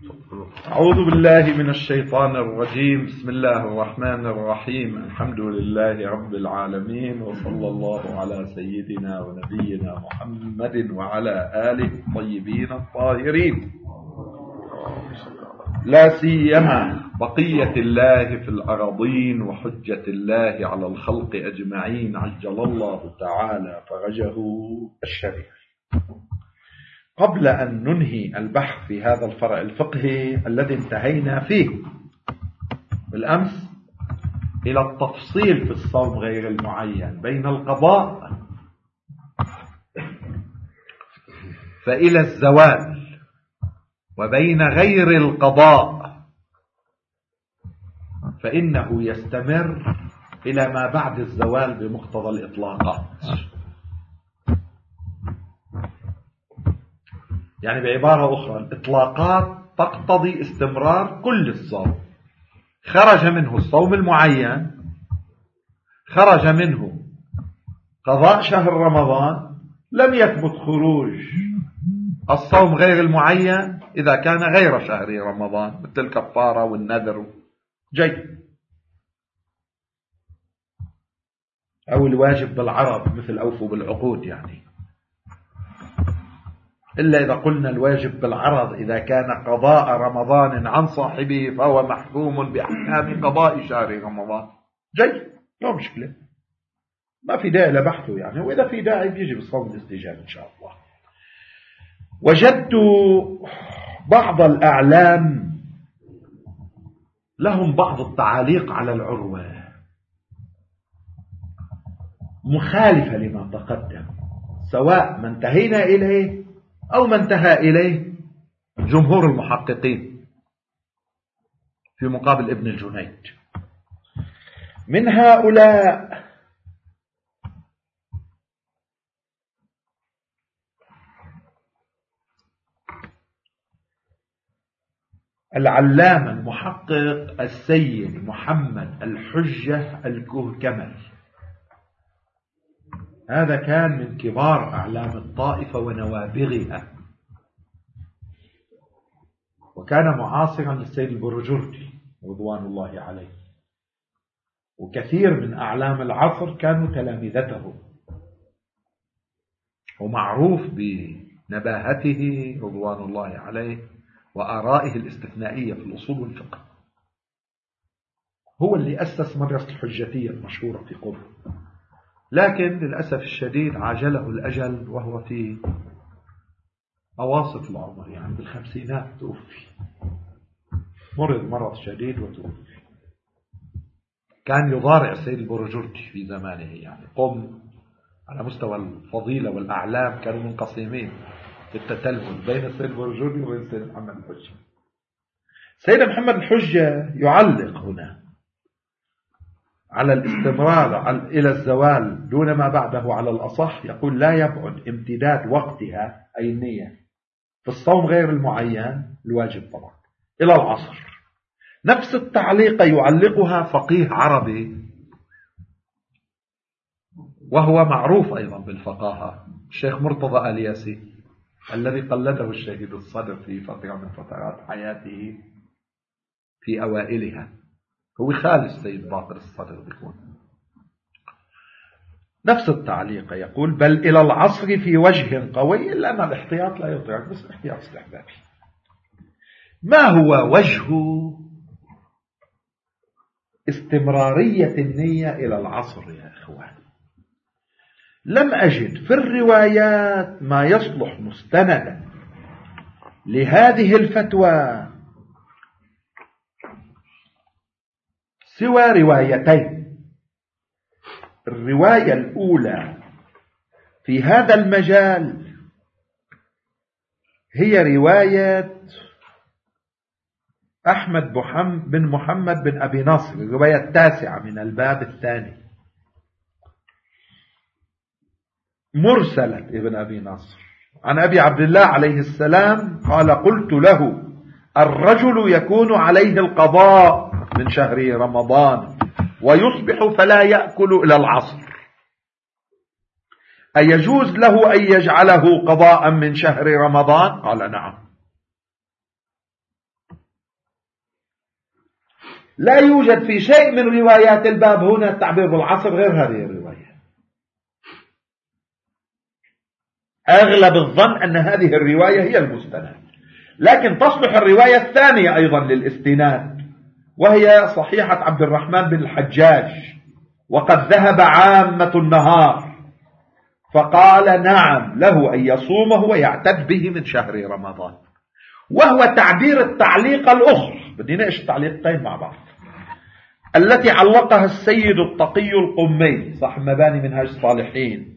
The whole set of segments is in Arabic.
أعوذ بالله من الشيطان الرجيم. بسم الله الرحمن الرحيم. الحمد لله رب العالمين، وصلى الله على سيدنا ونبينا محمد وعلى آله الطيبين الطاهرين، لا سيما بقية الله في الأراضين وحجة الله على الخلق أجمعين، عجل الله تعالى فرجه الشريف. قبل أن ننهي البحث في هذا الفرع الفقهي الذي انتهينا فيه بالأمس إلى التفصيل في الصوم غير المعين بين القضاء فإلى الزوال، وبين غير القضاء فإنه يستمر إلى ما بعد الزوال بمقتضى الإطلاقات. يعني بعبارة أخرى، الإطلاقات تقتضي استمرار كل الصوم. خرج منه الصوم المعين، خرج منه قضاء شهر رمضان، لم يثبت خروج الصوم غير المعين إذا كان غير شهر رمضان، مثل الكفارة والنذر جيد، أو الواجب بالعرض مثل أوفوا بالعقود، يعني إلا إذا قلنا الواجب بالعرض إذا كان قضاء رمضان عن صاحبه فهو محكوم بأحكام قضاء شهر رمضان جيد، لا مشكلة، ما في داعي لبحثه يعني، وإذا في داعي بيجي بالصوم الاستجابة إن شاء الله. وجدت بعض الأعلام لهم بعض التعاليق على العروة مخالفة لما تقدم، سواء ما انتهينا إليه أو ما انتهى إليه جمهور المحققين في مقابل ابن الجنيد. من هؤلاء العلامة المحقق السيد محمد الحجة الكهكمل، هذا كان من كبار أعلام الطائفة ونوابغها، وكان معاصرا للسيد البرجردي رضوان الله عليه، وكثير من أعلام العصر كانوا تلامذته، ومعروف بنباهته رضوان الله عليه وآرائه الاستثنائية في الأصول والفقه. هو اللي أسس مدرسة الحجتية المشهورة في قرب، لكن للأسف الشديد عاجله الأجل وهو في أواسط العمر، يعني بالخمسينات توفي، مرض مرض شديد وتوفي. كان يضارع السيد البرجردي في زمانه، يعني قم على مستوى الفضيلة والأعلام كانوا منقسمين في التتلمذ بين السيد البرجردي وبين السيد محمد الحجة. السيد محمد الحجة يعلق هنا على الاستمرار إلى الزوال دون ما بعده على الأصح، يقول لا يبعد امتداد وقتها أي النية في الصوم غير المعين الواجب طبعا إلى العصر. نفس التعليق يعلقها فقيه عربي وهو معروف أيضا بالفقاهة، الشيخ مرتضى الياسي الذي قلده الشهيد الصدر في فترة من فترات حياته في أوائلها، هو خالد السيد باقر الصدر بيكون. نفس التعليق يقول بل إلى العصر في وجه قوي، إلا أن الاحتياط لا يطلق، بس الاحتياط استحبابي. ما هو وجه استمرارية النية إلى العصر يا إخوان؟ لم أجد في الروايات ما يصلح مستندا لهذه الفتوى سوى روايتين. الرواية الأولى في هذا المجال هي رواية أحمد بن محمد بن أبي نصر، الرواية التاسعة من الباب الثاني، مرسلة ابن أبي نصر عن أبي عبد الله عليه السلام قال قلت له الرجل يكون عليه القضاء من شهر رمضان ويصبح فلا يأكل إلى العصر، أيجوز له أن يجعله قضاء من شهر رمضان؟ قال نعم. لا يوجد في شيء من روايات الباب هنا التعبير بالعصر غير هذه الرواية. أغلب الظن أن هذه الرواية هي المستند، لكن تصلح الرواية الثانية أيضا للاستناد، وهي صحيحة عبد الرحمن بن الحجاج: وقد ذهب عامة النهار، فقال نعم له أن يصومه ويعتد به من شهر رمضان. وهو تعبير التعليق الأخرى، بدينا إيش التعليقين مع بعض، التي علقها السيد التقي القمي صاحب مباني منهاج الصالحين.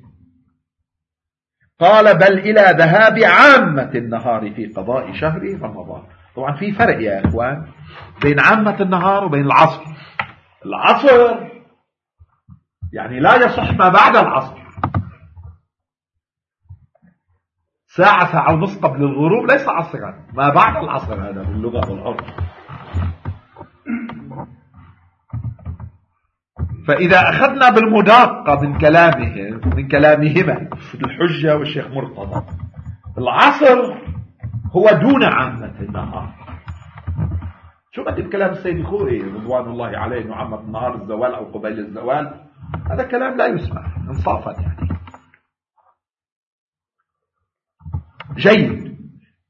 قال بل إلى ذهاب عامة النهار في قضاء شهر رمضان. طبعا في فرق يا إخوان بين عامة النهار وبين العصر. العصر يعني لا يصح ما بعد العصر، ساعة ساعة ونص قبل الغروب ليس عصرا، ما بعد العصر هذا باللغة والعرف. فإذا أخذنا بالمداقة من كلامهما الحجة والشيخ مرتضى، العصر هو دون عامة النهار. شو بدي بكلام السيد الخوئي رضوان الله عليه انه عامة النهار الزوال أو قبيل الزوال؟ هذا كلام لا يسمع انصافا يعني. جيد،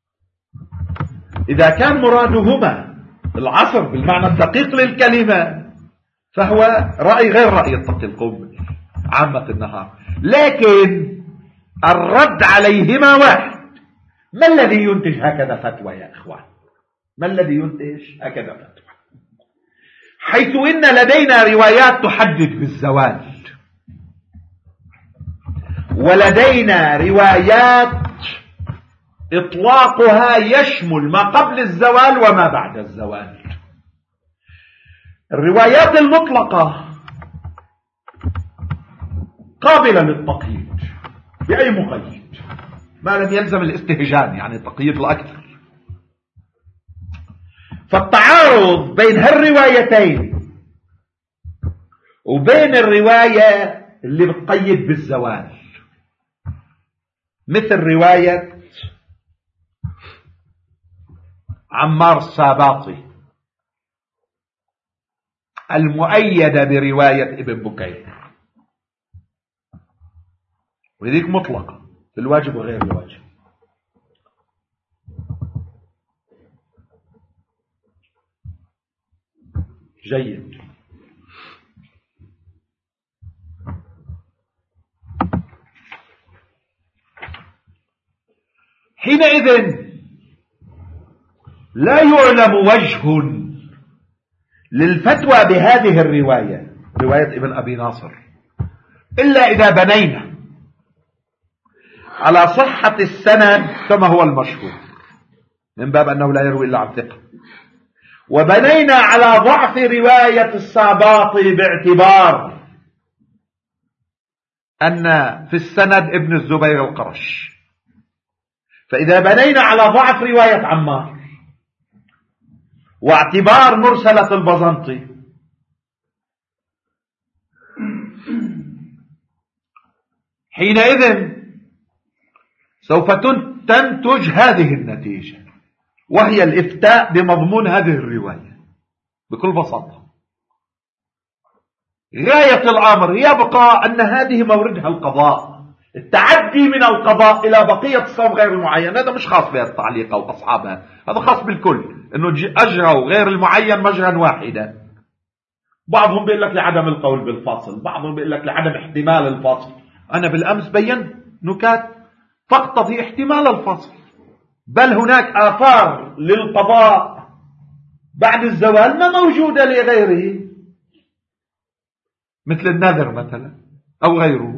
إذا كان مرادهما العصر بالمعنى الدقيق للكلمة فهو رأي غير رأي التقي القومي عامة النهار، لكن الرد عليهما واحد. ما الذي ينتج هكذا فتوى يا إخوان؟ ما الذي ينتج هكذا فتوى؟ حيث إن لدينا روايات تحدد بالزوال، ولدينا روايات إطلاقها يشمل ما قبل الزوال وما بعد الزوال. الروايات المطلقة قابلة للتقييد بأي مقيد ما لم يلزم الاستهجان، يعني التقييد الأكثر. فالتعارض بين هالروايتين وبين الرواية اللي بتقيد بالزوال مثل رواية عمار الساباطي المؤيدة برواية ابن بكير، وذيك مطلقة في الواجب وغير الواجب. جيد، حينئذ لا يعلم وجه للفتوى بهذه الرواية، رواية ابن أبي ناصر، إلا إذا بنينا على صحة السند كما هو المشهور من باب أنه لا يروي إلا عن ثقة، وبنينا على ضعف رواية الساباطي باعتبار أن في السند ابن الزبير القرش. فإذا بنينا على ضعف رواية عمار واعتبار مرسلة البزنطي حينئذ سوف تنتج هذه النتيجة، وهي الإفتاء بمضمون هذه الرواية بكل بساطة. غاية الأمر يبقى أن هذه موردها القضاء. التعدي من القضاء إلى بقية الصوم غير المعين هذا مش خاص بها التعليق أو أصحابها، هذا خاص بالكل، أنه أجروا غير المعين مجرا واحدا. بعضهم بيقول لك لعدم القول بالفاصل، بعضهم بيقول لك لعدم احتمال الفاصل. أنا بالأمس بيّنت نكات تقتضي احتمال الفاصل، بل هناك آثار للقضاء بعد الزوال ما موجودة لغيره، مثل النذر مثلا أو غيره.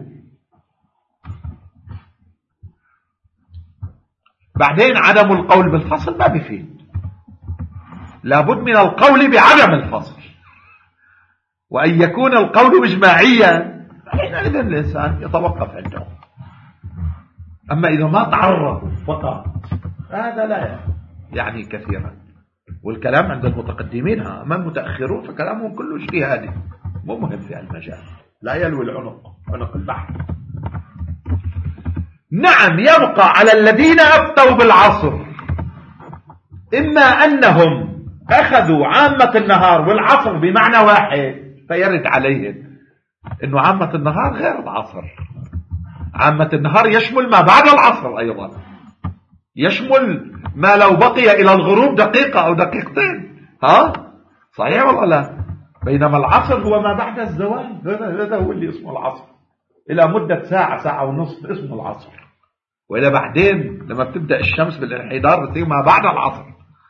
بعدين عدم القول بالفصل ما بيفيد، لابد من القول بعدم الفصل، وأن يكون القول إجماعيا حينئذ الإنسان يتوقف عنده. أما إذا ما تعرض فقط هذا لا يعني كثيرا. والكلام عند المتقدمين، أما المتأخرون فكلامهم كله اجتهادي مو مهم في المجال، لا يلوي عنق البحث. نعم، يبقى على الذين أفتوا بالعصر إما أنهم أخذوا عامة النهار والعصر بمعنى واحد، فيرد عليهم أنه عامة النهار غير العصر. عامة النهار يشمل ما بعد العصر أيضا، يشمل ما لو بقي إلى الغروب دقيقة أو دقيقتين. صحيح ولا لا؟ بينما العصر هو ما بعد الزوال، هذا هو اللي اسمه العصر. إلى مدة ساعة، ساعة ونصف اسمه العصر، وإلى بعدين لما بتبدأ الشمس بالانحدار بتصير ما بعد العصر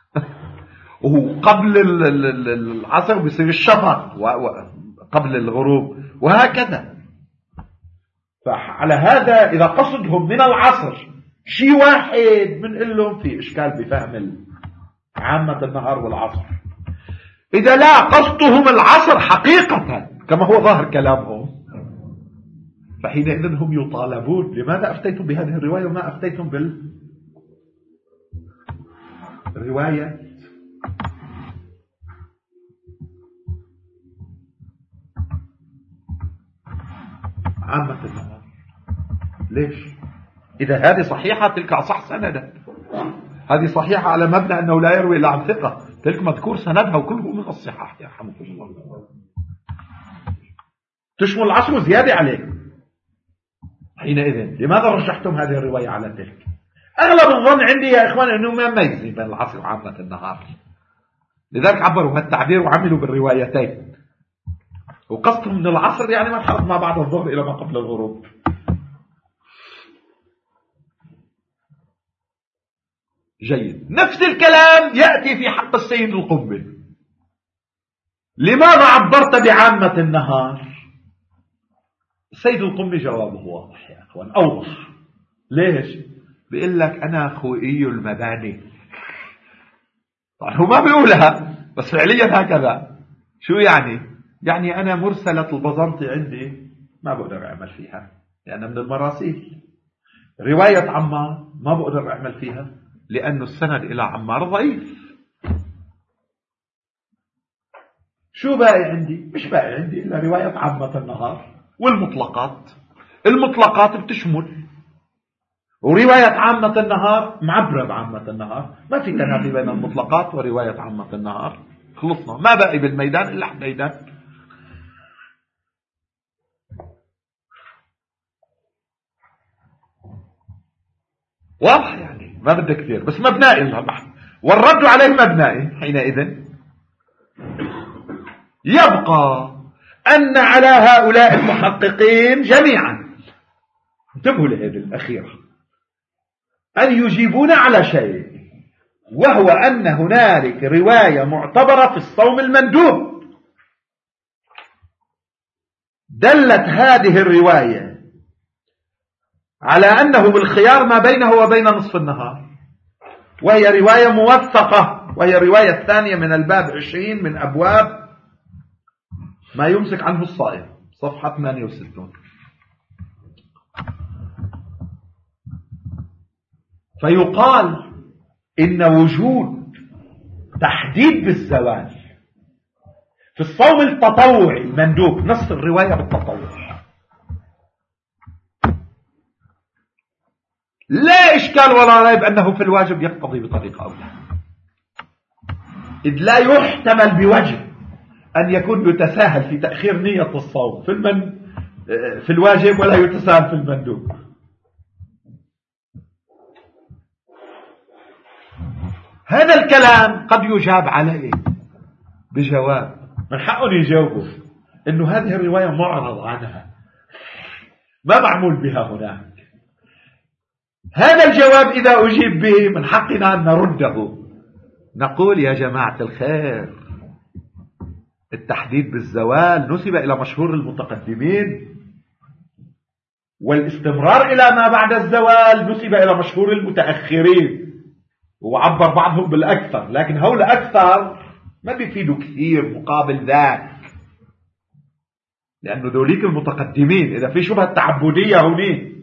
وقبل العصر بيصير الشفق قبل الغروب، وهكذا. فعلى هذا إذا قصدهم من العصر شيء واحد بنقول لهم في إشكال بفهم عامة النهار والعصر. إذا لا قصدهم العصر حقيقة كما هو ظاهر كلامهم، فحينئذ هم يطالبون لماذا أفتيتم بهذه الرواية وما أفتيتم بالرواية عامة النهار؟ ليش؟ إذا هذه صحيحة تلك أصح سندا، هذه صحيحة على مبنى أنه لا يروي إلا عن ثقة، تلك مذكور سندها وكله من الصحاح. يا حمد الله، تشمل العصر زيادة عليه. حينئذ لماذا رشحتم هذه الرواية على تلك؟ أغلب الظن عندي يا إخوان أنه ما يميزين بين العصر وعامة النهار، لذلك عبروا بالتعبير وعملوا بالروايتين، وقصدهم من العصر يعني مرحلة ما بعد الظهر إلى ما قبل الغروب. جيد. نفس الكلام يأتي في حق السيد القمي. لماذا عبرت بعامة النهار؟ السيد القمي جوابه واضح يا أخوان، أوضح. ليش؟ بيقول لك أنا خوئي المباني. طبعا هو ما بيقولها بس فعليا هكذا. شو يعني؟ يعني أنا مرسلة البزنطي عندي ما بقدر أعمل فيها لأنها من المراسيل. رواية عمار ما بقدر أعمل فيها لأنه السند إلى عمار ضعيف. شو باقي عندي؟ مش باقي عندي إلا رواية عامة النهار والمطلقات. المطلقات بتشمل، ورواية عامة النهار معبرة بعامة النهار، ما في تنافي بين المطلقات ورواية عامة النهار. خلصنا، ما باقي بالميدان إلا حديدان. واضح يعني، ما بدك كثير بس مبنائي البحث، والرد عليه مبنائي. حينئذ يبقى أن على هؤلاء المحققين جميعا، انتبهوا لهذه الأخيرة، أن يجيبون على شيء، وهو أن هنالك رواية معتبرة في الصوم المندوب. دلت هذه الرواية على أنه بالخيار ما بينه وبين نصف النهار، وهي رواية موثقة، وهي رواية الثانية من الباب 20 من أبواب ما يمسك عنه الصائم، صفحة 68. فيقال إن وجود تحديد بالزوال في الصوم التطوعي المندوب، نص الرواية بالتطوع، لا إشكال ولا ريب أنه في الواجب يقتضي بطريقة أولى، إذ لا يحتمل بوجه أن يكون يتساهل في تأخير نية الصوم في الواجب، ولا يتساهل في المندوب. هذا الكلام قد يجاب عليه بجواب من حقهم يجاوبوا إنه هذه الرواية معرض عنها، ما معمول بها هناك. هذا الجواب إذا أجيب به من حقنا أن نرده، نقول يا جماعة الخير، التحديد بالزوال نسب إلى مشهور المتقدمين، والاستمرار إلى ما بعد الزوال نسب إلى مشهور المتأخرين، وعبر بعضهم بالأكثر، لكن هؤلاء الأكثر ما بيفيدوا كثير مقابل ذاك، لأنه ذوليك المتقدمين إذا في شبهة تعبدية هوني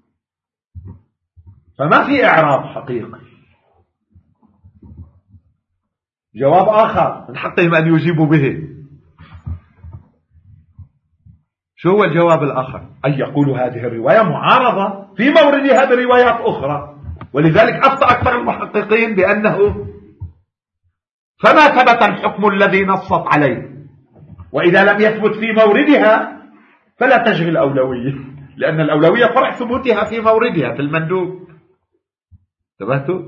فما في إعراب حقيقي. جواب آخر من حقهم أن يجيبوا به. شو هو الجواب الآخر؟ أن يقولوا هذه الرواية معارضة في موردها بروايات أخرى، ولذلك أفتى أكثر المحققين بأنه فما ثبت الحكم الذي نصت عليه، وإذا لم يثبت في موردها فلا تشغل أولوية، لأن الأولوية فرع ثبوتها في موردها في المندوب. انتبهتوا؟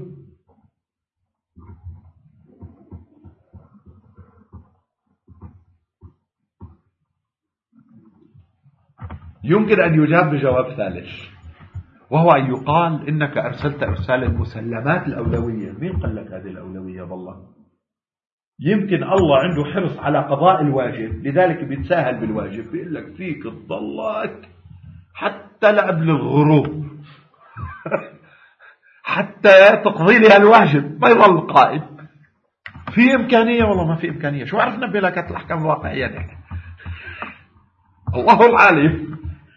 يمكن أن يجاب بجواب ثالث، وهو أن يقال إنك أرسلت إرسال المسلمات الأولوية. مين قال لك هذه الأولوية؟ بالله يمكن الله عنده حرص على قضاء الواجب، لذلك بيتساهل بالواجب، بيقول لك فيك تضلك حتى لقبل الغروب حتى تقضي لها الواجب ما يظل قائم. في إمكانية؟ والله ما في إمكانية. شو عرفنا بلاكات الأحكام الواقعية يعني؟ الله العالم.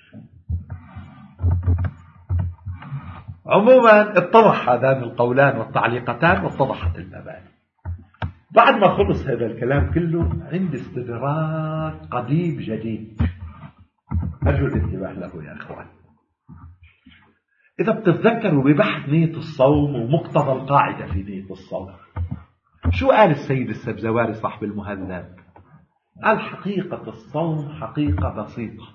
عموما اتضح هذان القولان والتعليقتان واتضحت المباني. بعد ما خلص هذا الكلام كله عندي استدراك قضيب جديد أرجو الانتباه له يا أخوان. إذا بتتذكروا ببحث نية الصوم ومقتضى القاعدة في نية الصوم، شو قال السيد السبزواري صاحب المهذب؟ قال حقيقة الصوم حقيقة بسيطة،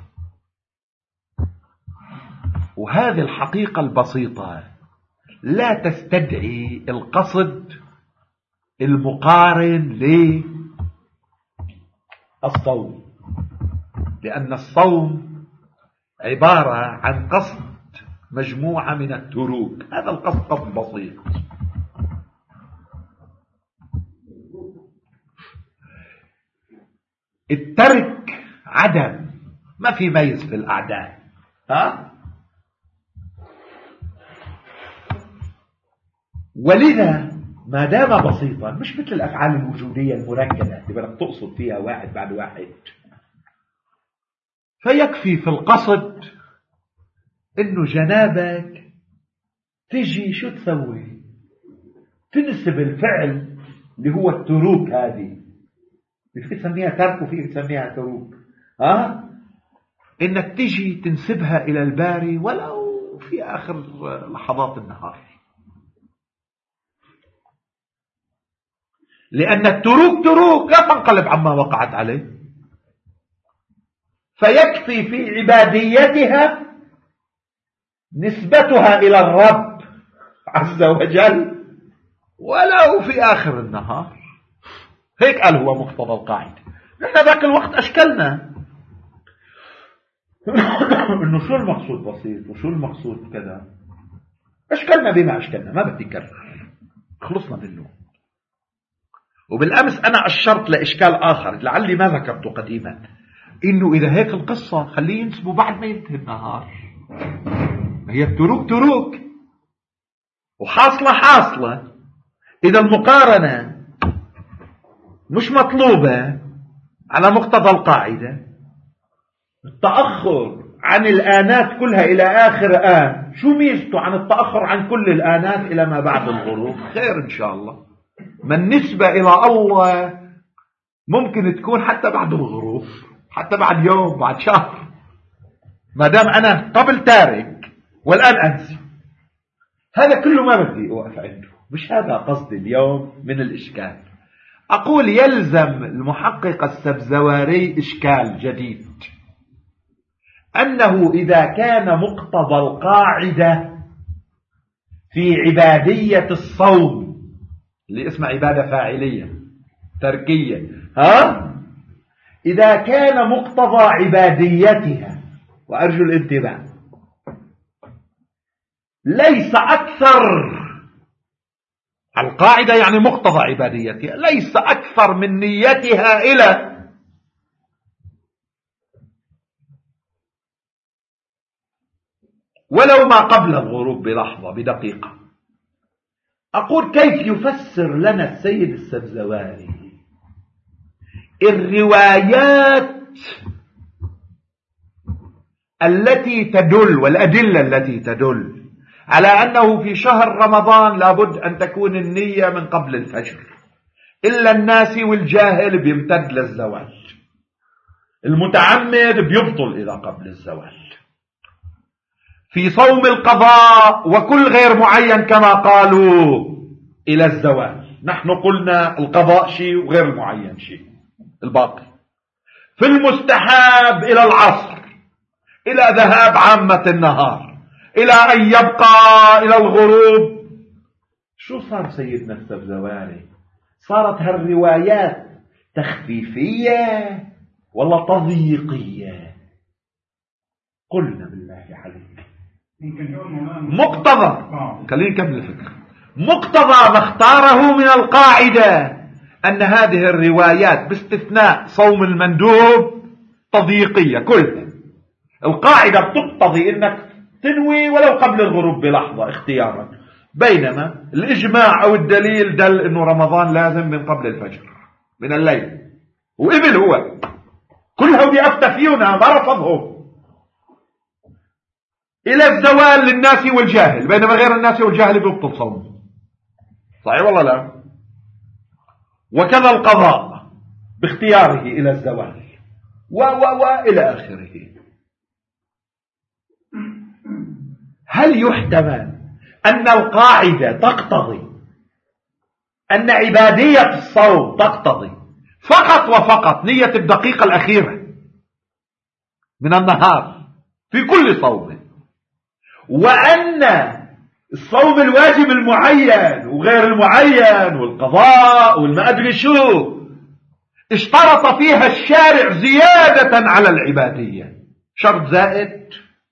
وهذه الحقيقة البسيطة لا تستدعي القصد المقارن للصوم، لأن الصوم عبارة عن قصد مجموعة من التروك. هذا القصد قصد بسيط. الترك عدم، ما في ميز في الأعداء. ولذا ما دام بسيطا مش مثل الأفعال الوجودية المركبة اللي بدك تقصد فيها واحد بعد واحد، فيكفي في القصد انه جنابك تجي شو تسوي؟ تنسب الفعل اللي هو التروك. هذه فيك تسميها ترك وفيك تسميها تروك. انك تجي تنسبها الى الباري ولو في اخر لحظات النهار، لان التروك تروك لا تنقلب عما وقعت عليه. فيكفي في عباديتها نسبتها إلى الرب عز وجل ولو في آخر النهار. هيك قال هو مقتضى القاعدة. نحن ذاك الوقت أشكلنا إنه شو المقصود بسيط وشو المقصود كذا، أشكلنا بما أشكلنا، ما بدي أكرر، خلصنا منه. وبالأمس أنا أشرت لإشكال آخر لعلي ما ذكرته قديما، إنه إذا هيك القصة خليه ينسبوا بعد ما ينتهي النهار. هي التروك تروك وحاصلة حاصلة. إذا المقارنة مش مطلوبة على مقتضى القاعدة، التأخر عن الآنات كلها إلى آخر آن شو ميزته عن التأخر عن كل الآنات إلى ما بعد الغروب؟ خير إن شاء الله. ما النسبة إلى الله ممكن تكون حتى بعد الغروب، حتى بعد يوم، بعد شهر، ما دام أنا قبل تارك والآن أنسى. هذا كله ما بدي أوقف عنده، مش هذا قصدي اليوم من الإشكال. أقول يلزم المحقق السبزواري إشكال جديد، أنه إذا كان مقتضى القاعدة في عبادية الصوم اللي اسمها عبادة فاعلية تركية، إذا كان مقتضى عباديتها، وأرجو الانتباه، ليس أكثر، القاعدة يعني مقتضى عباديتها ليس أكثر من نيتها إلى ولو ما قبل الغروب بلحظة بدقيقة. أقول كيف يفسر لنا السيد السبزواري الروايات التي تدل والأدلة التي تدل على أنه في شهر رمضان لابد أن تكون النية من قبل الفجر، إلا الناس والجاهل بيمتد للزوال، المتعمد بيبطل إلى قبل الزوال، في صوم القضاء وكل غير معين كما قالوا إلى الزوال. نحن قلنا القضاء شيء وغير المعين شيء الباقي. في المستحاب إلى العصر، إلى ذهاب عامة النهار، إلى أن يبقى إلى الغروب. شو صار سيدنا السبزواني؟ صارت هالروايات تخفيفية ولا تضييقية؟ قلنا بالله عليك مقتضى، خليني نكمل الفكرة. مقتضى ما اختاره من القاعدة أن هذه الروايات باستثناء صوم المندوب تضييقية كلها. القاعدة بتقتضي أنك تنوي ولو قبل الغروب بلحظة اختيارا، بينما الإجماع أو الدليل دل أنه رمضان لازم من قبل الفجر من الليل، وإبل هو كلهم بأفتى فينا ما رفضهم إلى الزوال للناس والجاهل، بينما غير الناس والجاهل بيبطل صوم. صحيح والله لا؟ وكذا القضاء باختياره إلى الزوال وإلى آخره. هل يحتمل أن القاعدة تقتضي أن عبادية الصوم تقتضي فقط وفقط نية الدقيقة الأخيرة من النهار في كل صوم، وأن الصوم الواجب المعين وغير المعين والقضاء والما أدري شو اشترط فيها الشارع زيادة على العبادية شرط زائد،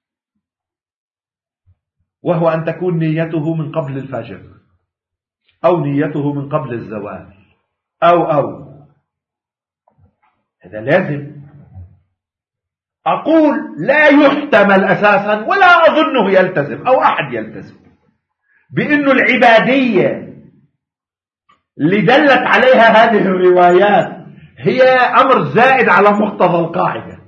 وهو أن تكون نيته من قبل الفجر أو نيته من قبل الزوال أو هذا لازم. أقول لا يحتمل أساسا ولا أظنه يلتزم أو أحد يلتزم بأن العبادية اللي دلت عليها هذه الروايات هي أمر زائد على مقتضى القاعدة،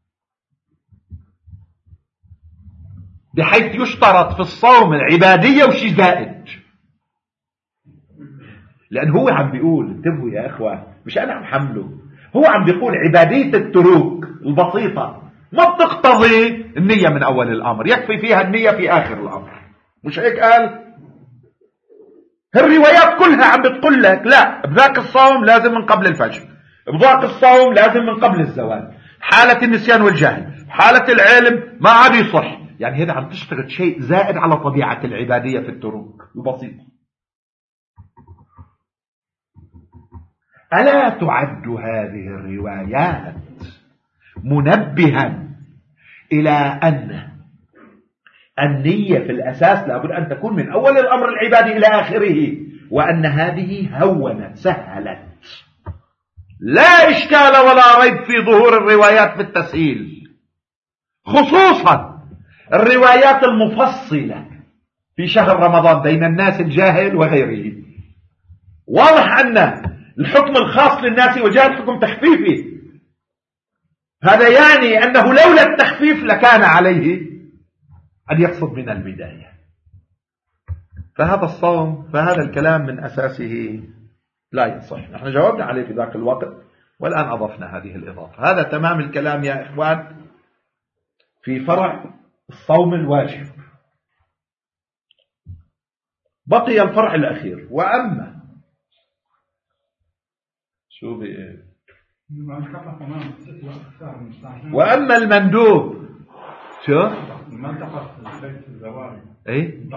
بحيث يشترط في الصوم العبادية وشي زائد. لأن هو عم بيقول، انتبهوا يا إخوة مش أنا عم حمله، هو عم بيقول عبادية التروك البسيطة ما بتقتضي النية من أول الأمر، يكفي فيها النية في آخر الأمر، مش هيك قال؟ الروايات كلها عم بتقول لك لا، بذاك الصوم لازم من قبل الفجر، بذاك الصوم لازم من قبل الزوال، حالة النسيان والجهل، حالة العلم ما عاد يصح. يعني هذا عم تشترط شيء زائد على طبيعة العبادية في التروك البسيطة. ألا تعد هذه الروايات منبها إلى أن النية في الأساس لابد أن تكون من أول الأمر العبادي إلى آخره، وأن هذه هونت سهلت، لا إشكال ولا ريب في ظهور الروايات بالتسهيل، خصوصا الروايات المفصلة في شهر رمضان بين الناس الجاهل وغيره. واضح أن الحكم الخاص للناس والجاهل حكم تخفيفي، هذا يعني أنه لولا التخفيف لكان عليه أن يقصد من البداية. فهذا الصوم، فهذا الكلام من أساسه لا يصح. نحن جاوبنا عليه في ذاك الوقت والآن أضفنا هذه الإضافة. هذا تمام الكلام يا إخوان في فرع الصوم الواجب. بقي الفرع الأخير، وأما وأما المندوب شو ايه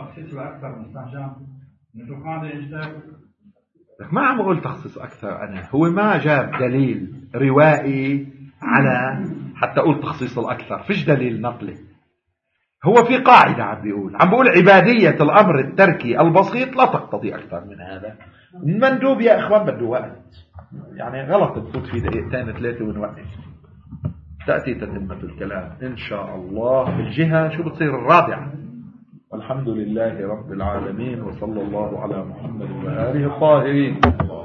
ما عم اقول تخصيص اكثر، انا هو ما جاب دليل روائي على حتى اقول تخصيص الاكثر، فيش دليل نقلي. هو في قاعدة عم بيقول عبادية الامر التركي البسيط لا تقتضي اكثر من هذا. المندوب يا اخوان بده وقت، يعني غلط تفوت في دقيقتين ثلاثة ونوقف، تأتي تتمة الكلام إن شاء الله في الجهة شو بتصير الرابعة. والحمد لله رب العالمين، وصلى الله على محمد وآله الطاهرين.